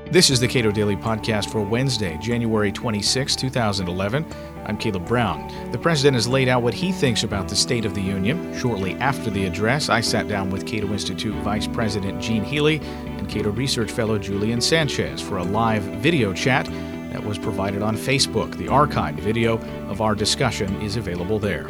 This is the Cato Daily Podcast for Wednesday, January 26, 2011. I'm Caleb Brown. The president has laid out what he thinks about the State of the Union. Shortly after the address, I sat down with Cato Institute Vice President Gene Healy and Cato Research Fellow Julian Sanchez for a live video chat that was provided on Facebook. The archived video of our discussion is available there.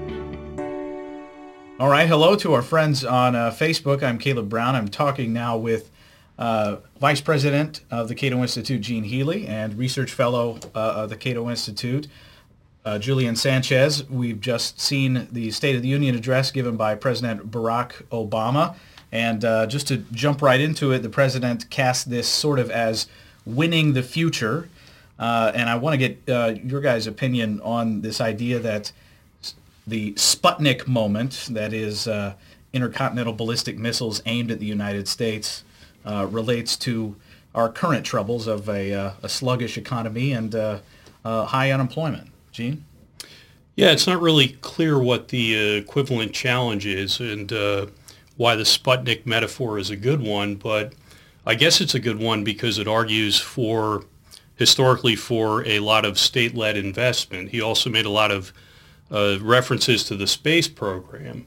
All right, hello to our friends on Facebook. I'm Caleb Brown. I'm talking now with Vice President of the Cato Institute, Gene Healy, and Research Fellow of the Cato Institute, Julian Sanchez. We've just seen the State of the Union address given by President Barack Obama. And just to jump right into it, the president cast this sort of as winning the future. And I want to get your guys' opinion on this idea that the Sputnik moment, that is intercontinental ballistic missiles aimed at the United States, relates to our current troubles of a sluggish economy and high unemployment. Gene? Yeah, it's not really clear what the equivalent challenge is and why the Sputnik metaphor is a good one, but I guess it's a good one because it argues historically for a lot of state-led investment. He also made a lot of references to the space program,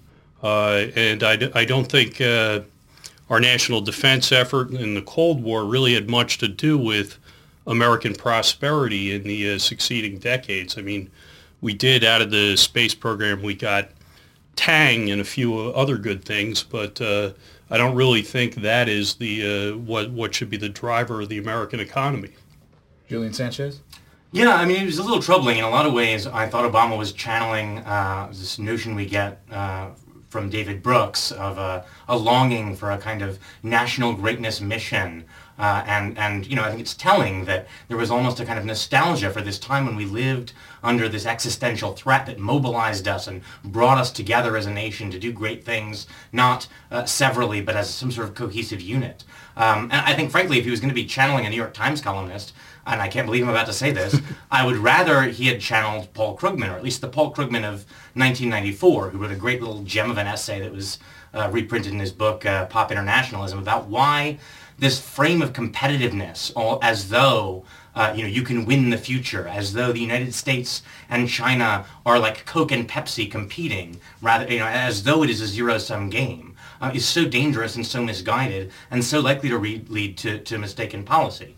and I don't think our national defense effort in the Cold War really had much to do with American prosperity in the succeeding decades. I mean, we did, out of the space program, we got Tang and a few other good things, but I don't really think that is the what should be the driver of the American economy. Julian Sanchez? Yeah, I mean, it was a little troubling. In a lot of ways, I thought Obama was channeling this notion we get from David Brooks of a longing for a kind of national greatness mission. And you know, I think it's telling that there was almost a kind of nostalgia for this time when we lived under this existential threat that mobilized us and brought us together as a nation to do great things, not severally, but as some sort of cohesive unit. And I think, frankly, if he was going to be channeling a New York Times columnist, and I can't believe I'm about to say this, I would rather he had channeled Paul Krugman, or at least the Paul Krugman of 1994, who wrote a great little gem of an essay that was reprinted in his book, Pop Internationalism, about why this frame of competitiveness, as though you can win the future, as though the United States and China are like Coke and Pepsi competing, rather, as though it is a zero-sum game, is so dangerous and so misguided, and so likely to lead to mistaken policy.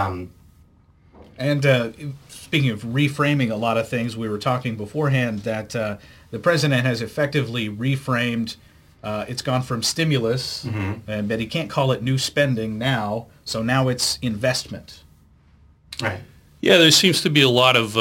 And speaking of reframing a lot of things, we were talking beforehand that the president has effectively reframed. It's gone from stimulus, but he can't call it new spending now, so now it's investment. Right. Yeah, there seems to be a lot of,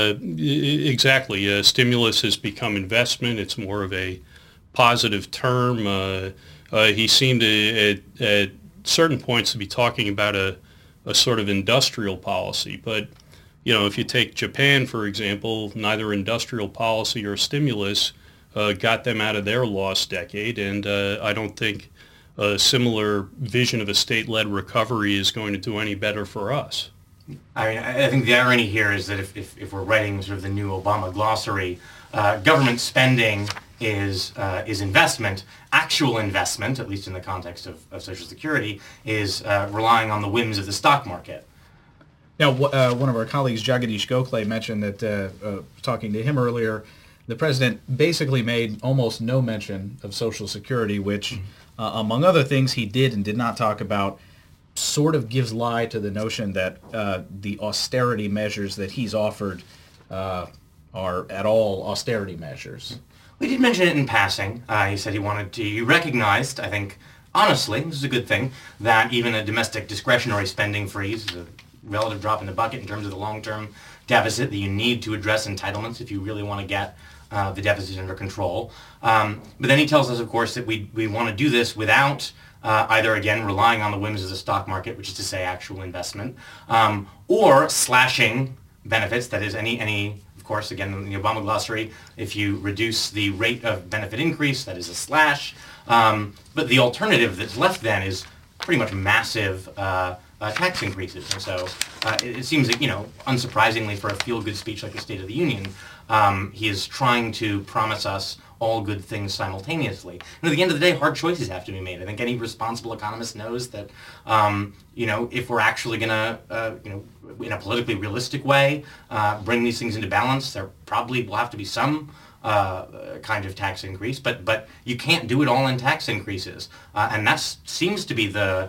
stimulus has become investment. It's more of a positive term. He seemed to, at certain points, to be talking about a sort of industrial policy. But, if you take Japan, for example, neither industrial policy or stimulus got them out of their lost decade, and I don't think a similar vision of a state-led recovery is going to do any better for us. I mean, I think the irony here is that if we're writing sort of the new Obama glossary, government spending is investment. Actual investment, at least in the context of Social Security, is relying on the whims of the stock market. Now, one of our colleagues, Jagadish Gokhale, mentioned that, talking to him earlier, the president basically made almost no mention of Social Security, which, among other things he did and did not talk about, sort of gives lie to the notion that the austerity measures that he's offered are at all austerity measures. We did mention it in passing. He said he recognized, I think, honestly, this is a good thing, that even a domestic discretionary spending freeze is a relative drop in the bucket in terms of the long-term deficit that you need to address entitlements if you really want to get the deficit under control. But then he tells us, of course, that we want to do this without either, again, relying on the whims of the stock market, which is to say actual investment, or slashing benefits, that is any of course, again, in the Obama glossary, if you reduce the rate of benefit increase, that is a slash. But the alternative that's left then is pretty much massive tax increases. And so it seems that, unsurprisingly for a feel-good speech like the State of the Union, he is trying to promise us all good things simultaneously. And at the end of the day, hard choices have to be made. I think any responsible economist knows that, if we're actually going to, in a politically realistic way, bring these things into balance, there probably will have to be some kind of tax increase, but you can't do it all in tax increases. And that seems to be the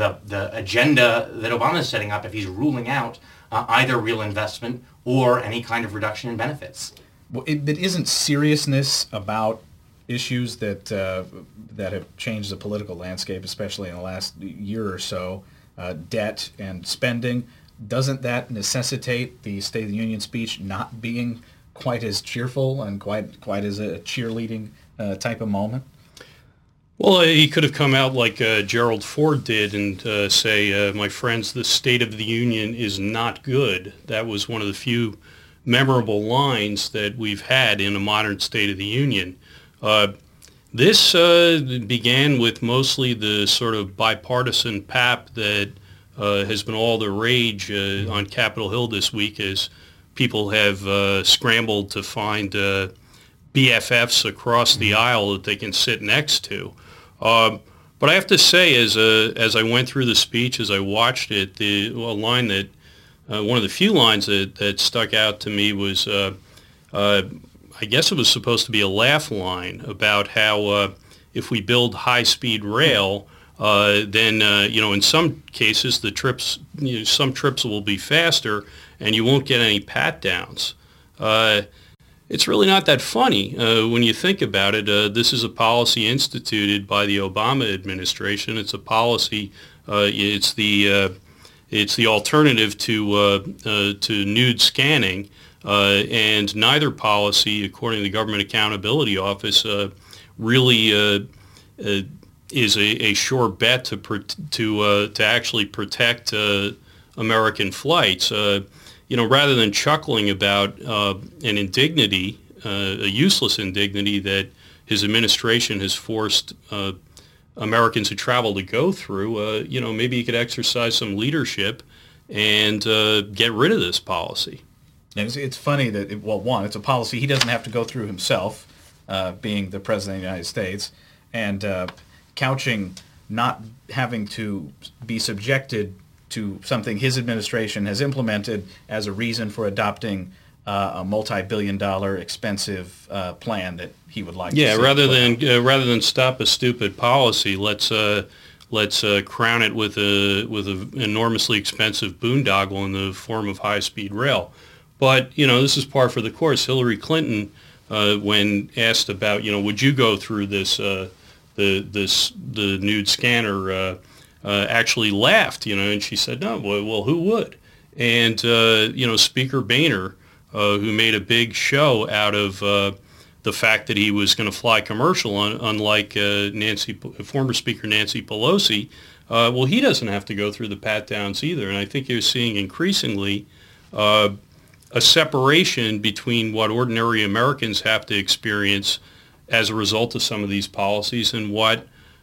agenda that Obama is setting up if he's ruling out either real investment or any kind of reduction in benefits. Well, it isn't seriousness about issues that have changed the political landscape, especially in the last year or so, debt and spending. Doesn't that necessitate the State of the Union speech not being quite as cheerful and quite as a cheerleading type of moment? Well, he could have come out like Gerald Ford did and say, my friends, the State of the Union is not good. That was one of the few memorable lines that we've had in a modern State of the Union. This began with mostly the sort of bipartisan pap that has been all the rage on Capitol Hill this week as people have scrambled to find BFFs across the aisle that they can sit next to. But I have to say, as I went through the speech, as I watched it, one of the few lines that stuck out to me was, I guess it was supposed to be a laugh line about how if we build high-speed rail, then in some cases the trips, some trips will be faster, and you won't get any pat downs. It's really not that funny when you think about it. This is a policy instituted by the Obama administration. It's a policy. It's the alternative to nude scanning, and neither policy, according to the Government Accountability Office, really is a sure bet to actually protect American flights. Rather than chuckling about an indignity, a useless indignity that his administration has forced Americans who travel to go through, maybe he could exercise some leadership and get rid of this policy. It's funny that, it's a policy he doesn't have to go through himself, being the President of the United States, and couching not having to be subjected to something his administration has implemented as a reason for adopting a multi-billion-dollar expensive plan that he would like. Yeah, to see rather than stop a stupid policy, let's crown it with an enormously expensive boondoggle in the form of high-speed rail. But this is par for the course. Hillary Clinton, when asked about would you go through this the nude scanner. Actually laughed, and she said, no, well, who would? And, Speaker Boehner, who made a big show out of the fact that he was going to fly commercial, unlike former Speaker Nancy Pelosi, well, he doesn't have to go through the pat-downs either. And I think you're seeing increasingly a separation between what ordinary Americans have to experience as a result of some of these policies and what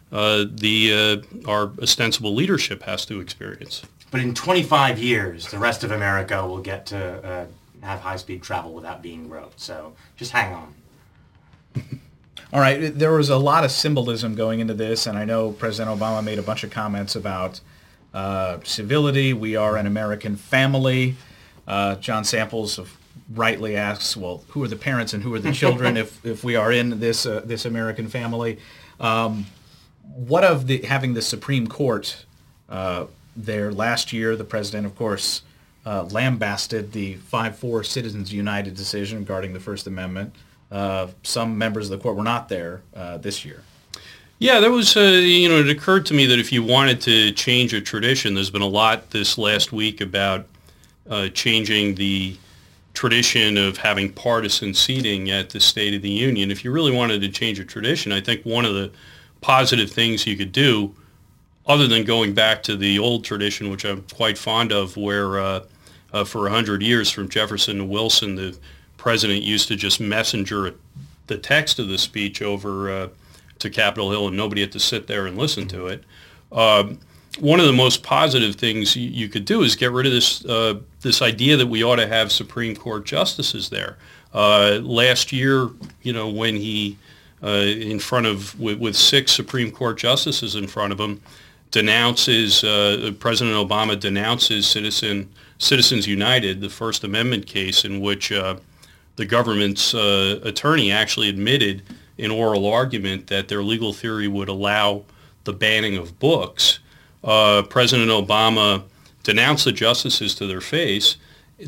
our ostensible leadership has to experience. But in 25 years, the rest of America will get to have high-speed travel without being road. So just hang on. All right. There was a lot of symbolism going into this, and I know President Obama made a bunch of comments about civility. We are an American family. John Samples rightly asks, well, who are the parents and who are the children if we are in this American family? What of having the Supreme Court there last year? The president, of course, lambasted the 5-4 Citizens United decision regarding the First Amendment. Some members of the court were not there this year. Yeah, there was, it occurred to me that if you wanted to change a tradition, there's been a lot this last week about changing the tradition of having partisan seating at the State of the Union. If you really wanted to change a tradition, I think one of the positive things you could do, other than going back to the old tradition, which I'm quite fond of, where for 100 years from Jefferson to Wilson, the president used to just messenger the text of the speech over to Capitol Hill and nobody had to sit there and listen to it. One of the most positive things you could do is get rid of this idea that we ought to have Supreme Court justices there. Last year, when he in front of with 6 Supreme Court justices in front of him, denounces President Obama denounces Citizens United, the First Amendment case in which the government's attorney actually admitted in oral argument that their legal theory would allow the banning of books. President Obama denounced the justices to their faces,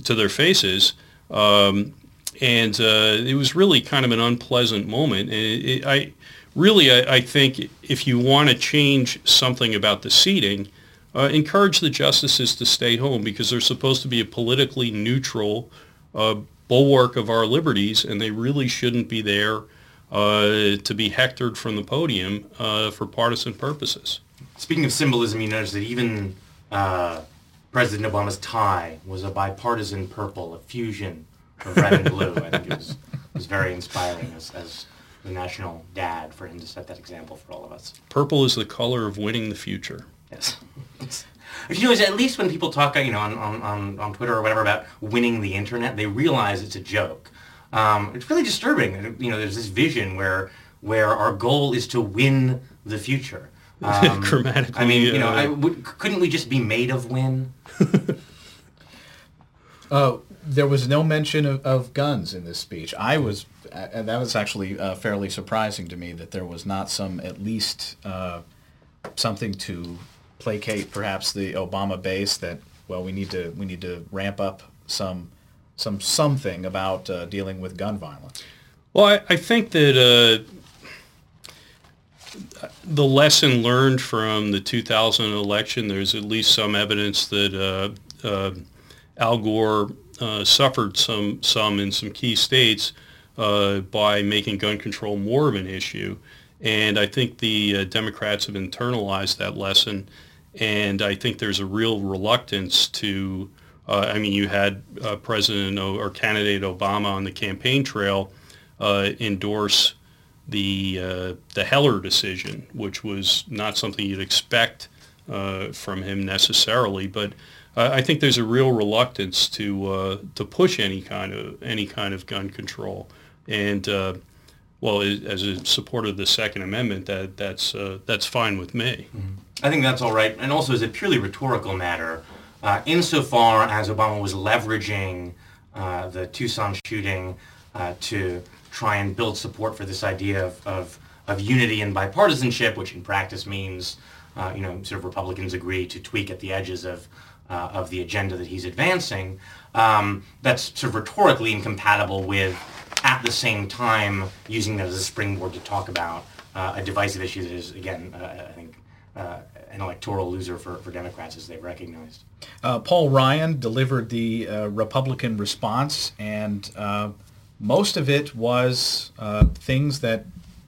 and it was really kind of an unpleasant moment. I think if you want to change something about the seating, encourage the justices to stay home, because they're supposed to be a politically neutral bulwark of our liberties, and they really shouldn't be there to be hectored from the podium for partisan purposes. Speaking of symbolism, you notice that even President Obama's tie was a bipartisan purple, a fusion of red and blue. I think it was very inspiring as the national dad for him to set that example for all of us. Purple is the color of winning the future. Yes. You know, at least when people talk, on Twitter or whatever about winning the internet, they realize it's a joke. It's really disturbing. You know, there's this vision where our goal is to win the future. Grammatically. I mean, you know, couldn't we just be made of win? There was no mention of guns in this speech. And that was actually fairly surprising to me, that there was not some, at least something to placate perhaps the Obama base, that, well, we need to ramp up something about dealing with gun violence. Well, I think that the lesson learned from the 2000 election, there's at least some evidence that Al Gore suffered some in some key states by making gun control more of an issue. And I think the Democrats have internalized that lesson. And I think there's a real reluctance to, you had President or candidate Obama on the campaign trail endorse the Heller decision, which was not something you'd expect from him necessarily. But I think there's a real reluctance to push any kind of gun control. And as a supporter of the Second Amendment, that's fine with me. Mm-hmm. I think that's all right. And also, as a purely rhetorical matter, insofar as Obama was leveraging the Tucson shooting to try and build support for this idea of unity and bipartisanship, which in practice means, sort of Republicans agree to tweak at the edges of the agenda that he's advancing, that's sort of rhetorically incompatible with, at the same time, using that as a springboard to talk about a divisive issue that is, again, I think, an electoral loser for Democrats, as they've recognized. Paul Ryan delivered the Republican response, and most of it was things that,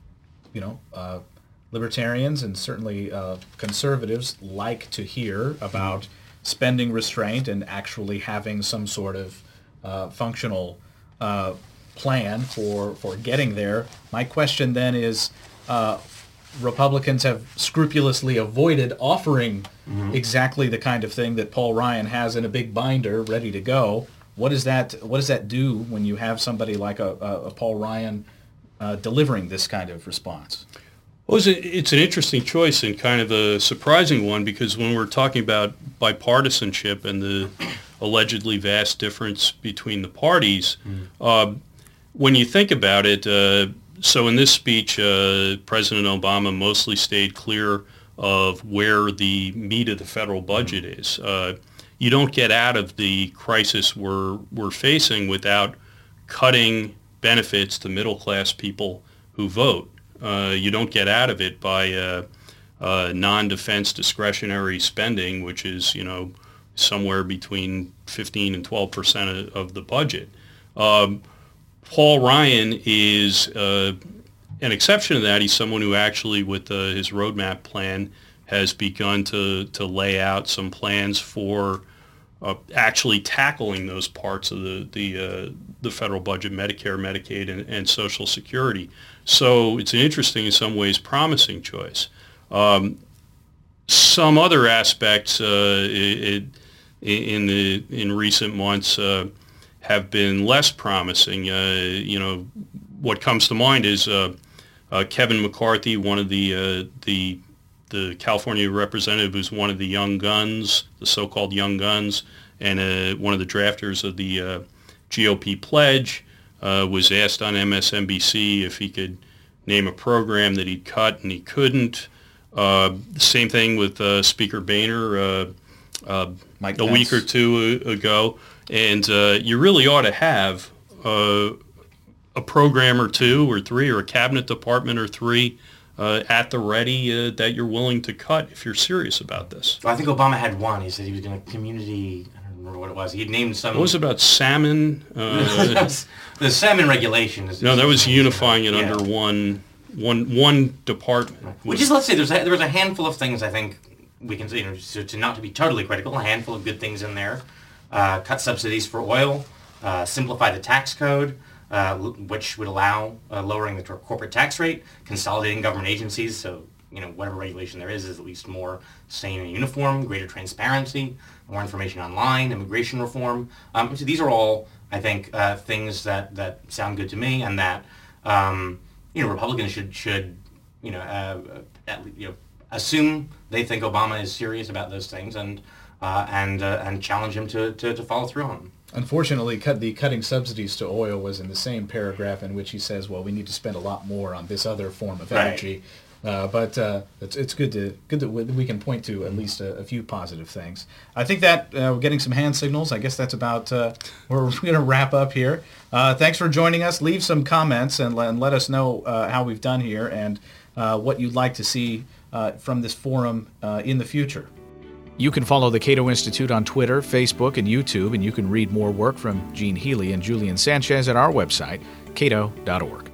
libertarians and certainly conservatives like to hear about spending restraint and actually having some sort of functional plan for getting there. My question then is, Republicans have scrupulously avoided offering exactly the kind of thing that Paul Ryan has in a big binder ready to go. What does that do when you have somebody like a Paul Ryan delivering this kind of response? Well, it's an interesting choice and kind of a surprising one, because when we're talking about bipartisanship and the allegedly vast difference between the parties, when you think about it, so in this speech, President Obama mostly stayed clear of where the meat of the federal budget is. You don't get out of the crisis we're facing without cutting benefits to middle-class people who vote. You don't get out of it by non-defense discretionary spending, which is, somewhere between 15 and 12% of the budget. Paul Ryan is an exception to that. He's someone who actually, with his roadmap plan, has begun to lay out some plans for actually tackling those parts of the federal budget, Medicare, Medicaid, and Social Security. So it's an interesting, in some ways, promising choice. Some other aspects in recent months have been less promising. What comes to mind is Kevin McCarthy, one of the California representative, who's one of the young guns, the so-called young guns, and one of the drafters of the GOP pledge, was asked on MSNBC if he could name a program that he'd cut, and he couldn't. Same thing with Speaker Boehner a week or two ago. And you really ought to have a program or two or three, or a cabinet department or three at the ready that you're willing to cut if you're serious about this. Well, I think Obama had one. He said he was going to community, I don't remember what it was. He had named some... What was it about salmon? The salmon regulation. No, that was unifying it under one department. Right. Which is, let's say, there was a handful of things I think we can, to not to be totally critical, a handful of good things in there. Cut subsidies for oil, simplify the tax code, which would allow lowering the corporate tax rate, consolidating government agencies, so whatever regulation there is at least more sane and uniform, greater transparency, more information online, immigration reform. So these are all, I think, things that sound good to me, and that Republicans should assume they think Obama is serious about those things, and challenge him to follow through on them. Unfortunately, cutting subsidies to oil was in the same paragraph in which he says, well, we need to spend a lot more on this other form of energy. But it's good that we can point to at least a few positive things. I think that we're getting some hand signals. I guess that's about where we're going to wrap up here. Thanks for joining us. Leave some comments and let us know how we've done here and what you'd like to see from this forum in the future. You can follow the Cato Institute on Twitter, Facebook, and YouTube, and you can read more work from Gene Healy and Julian Sanchez at our website, cato.org.